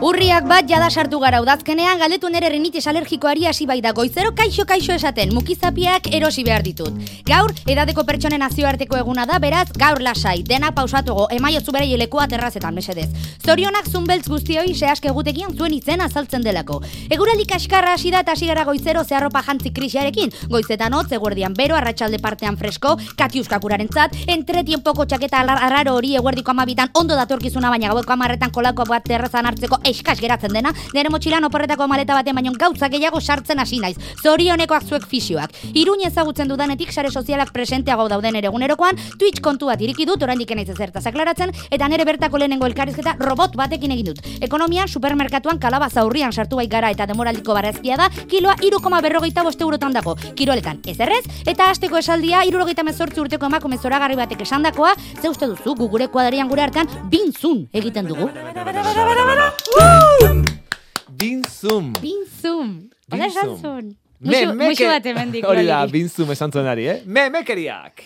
Urriak bat jada sartu gara udazkenean, galdetu nere rinitis alergikoari hasi bai da goizero kaixo esaten, mukizapiak erosi behar ditut. Gaur, edadeko pertsonen nazioarteko eguna da, beraz, gaur lasai, denak pausatugo, emaiozu bere jelekua terrazetan, mesedez. Zorionak zunbeltz guztioi sehaske egutegian zuen izen azaltzen delako. Eguraldi kaskarra hasi da eta hasi gara goizero zeharropa jantzi krisiarekin, goizetan hotz, eguerdian bero, arratsalde partean fresko, katiuskakurarentzat, entretienpoko txaketa arraro hori eguerdiko 12 ondo datorkizuna, baina gaueko 10 kolako bat terrazan hartzeko eskas geratzen dena, nire motxilan oporretako maleta baten baino gauza gehiago sartzen hasi naiz. Zorionekoak zuek fisioak. Iruñ ezagutzen dudanetik sare sozialak presenteago dauden ere egunerokoan, Twitch kontu bat iriki dut, oraindik naiz ezertaz aklaratzen, eta nire bertako lehenengo elkarrizketa robot batekin egin dut. Ekonomian, supermerkatuan kalabaza urrian sartu bai gara eta demoraldiko barrazkia da, kiloa 3,45 eurotan dago. Kiroletan ez errez, eta hasteko esaldia 78 urteko emakume zoragarri batek esandakoa, ze uste duzu, gure kuadrian gure artean bintzun egiten dugu. Binzum. Hola, esan zuen. Muxu bat emendik. Hori da, binzum esan zuen ari, Memekeriak.